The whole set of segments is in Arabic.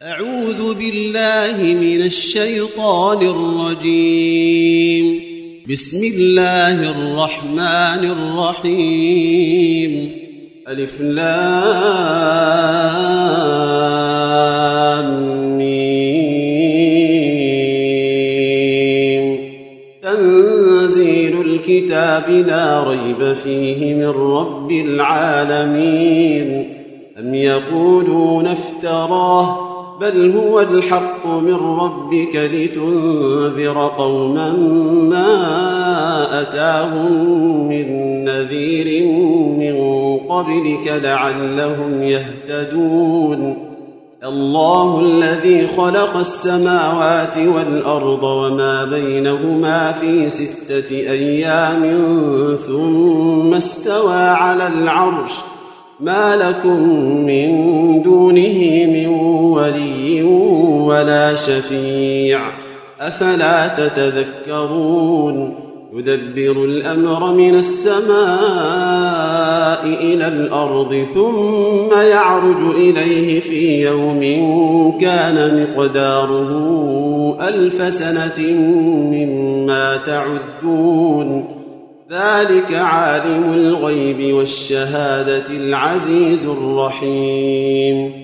أعوذ بالله من الشيطان الرجيم. بسم الله الرحمن الرحيم. ألف لام ميم. تنزيل الكتاب لا ريب فيه من رب العالمين. أم يقولون افتراه بل هو الحق من ربك لتنذر قوما ما أتاهم من نذير من قبلك لعلهم يهتدون. الله الذي خلق السماوات والأرض وما بينهما في 6 أيام ثم استوى على العرش ما لكم من دونه من ولي ولا شفيع أفلا تتذكرون. يدبر الأمر من السماء إلى الأرض ثم يعرج إليه في يوم كان مقداره 1000 سنة مما تعدون. ذلك عالم الغيب والشهادة العزيز الرحيم.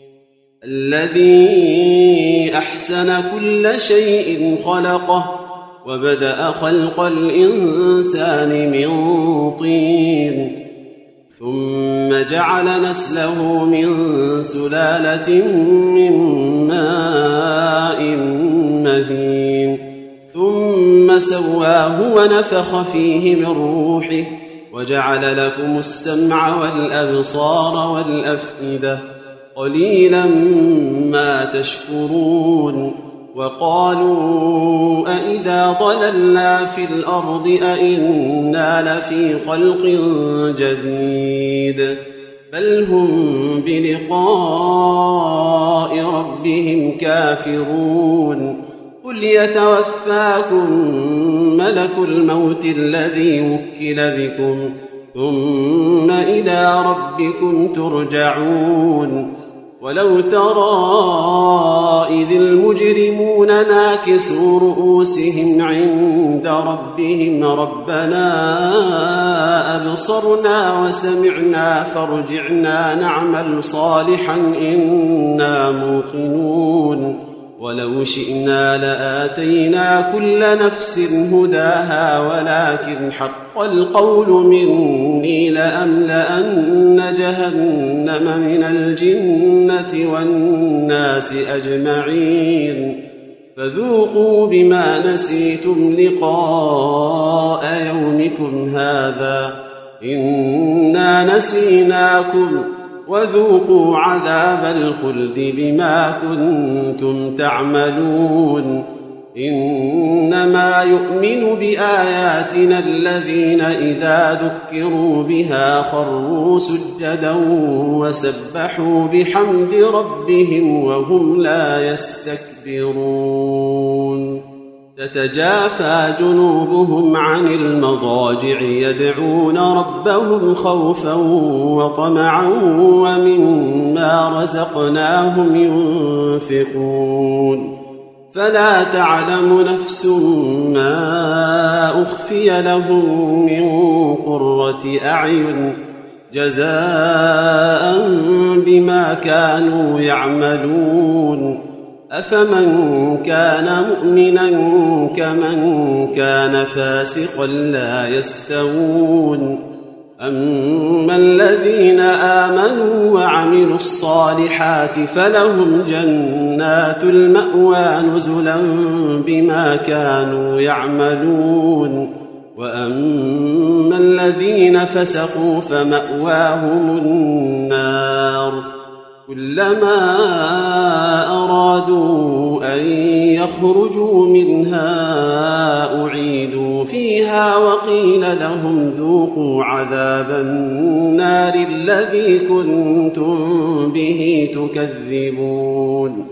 الذي أحسن كل شيء خلقه وبدأ خلق الإنسان من طين ثم جعل نسله من سلالة من ماء مهين ثم سواه ونفخ فيه من روحه وجعل لكم السمع والأبصار والأفئدة قليلا ما تشكرون. وقالوا أئذا ضللنا في الأرض أئنا لفي خلق جديد بل هم بلقاء ربهم كافرون. قل يتوفاكم ملك الموت الذي وكل بكم ثم إلى ربكم ترجعون. ولو ترى إذ المجرمون ناكسوا رؤوسهم عند ربهم ربنا أبصرنا وسمعنا فارجعنا نعمل صالحا إنا موقنون. ولو شئنا لآتينا كل نفس هداها ولكن حق القول مني لأملأن جهنم من الجنة والناس أجمعين. فذوقوا بما نسيتم لقاء يومكم هذا إنا نسيناكم وذوقوا عذاب الخلد بما كنتم تعملون. إنما يؤمن بآياتنا الذين إذا ذكروا بها خروا سجدا وسبحوا بحمد ربهم وهم لا يستكبرون. تتجافى جنوبهم عن المضاجع يدعون ربهم خوفا وطمعا ومما رزقناهم ينفقون. فلا تعلم نفس ما أخفي لهم من قرة أعين جزاء بما كانوا يعملون. أفمن كان مؤمنا كمن كان فاسقا لا يستوون. أما الذين آمنوا وعملوا الصالحات فلهم جنات المأوى نزلا بما كانوا يعملون. وأما الذين فسقوا فمأواهم النار كلما أرادوا أن يخرجوا منها أعيدوا فيها وقيل لهم ذوقوا عذاب النار الذي كنتم به تكذبون.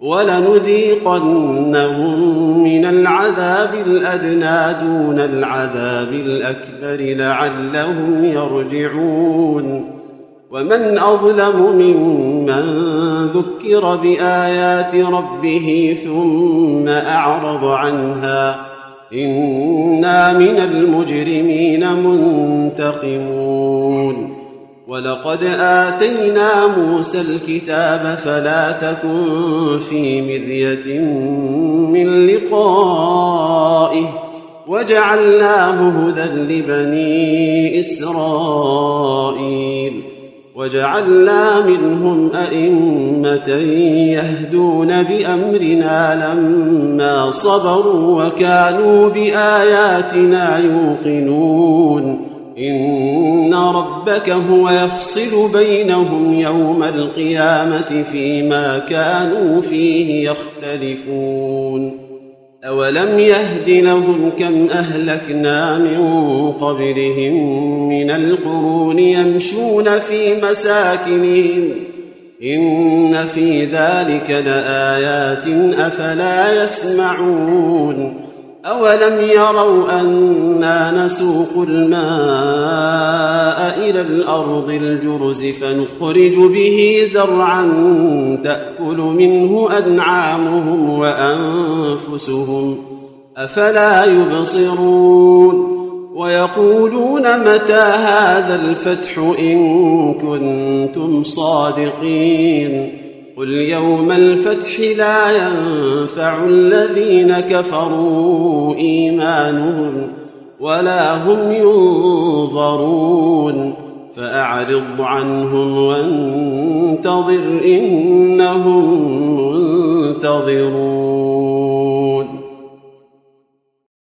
ولنذيقنهم من العذاب الأدنى دون العذاب الأكبر لعلهم يرجعون. ومن أظلم ممن ذكر بآيات ربه ثم أعرض عنها إنا من المجرمين منتقمون ولقد آتينا موسى الكتاب فلا تكن في مرية من لقائه وجعلناه هدى لبني إسرائيل وجعلنا منهم أئمة يهدون بأمرنا لما صبروا وكانوا بآياتنا يوقنون إن ربك هو يفصل بينهم يوم القيامة فيما كانوا فيه يختلفون أولم يهد لهم كم أهلكنا من قبلهم من القرون يمشون في مساكنهم إن في ذلك لآيات أفلا يسمعون أولم يروا أنا نسوق الماء إلى الأرض الجرز فنخرج به زرعا تأكل منه أنعامهم وأنفسهم أفلا يبصرون ويقولون متى هذا الفتح إن كنتم صادقين قل يوم الفتح لا ينفع الذين كفروا إيمانهم ولا هم ينظرون فأعرض عنهم وانتظر إنهم منتظرون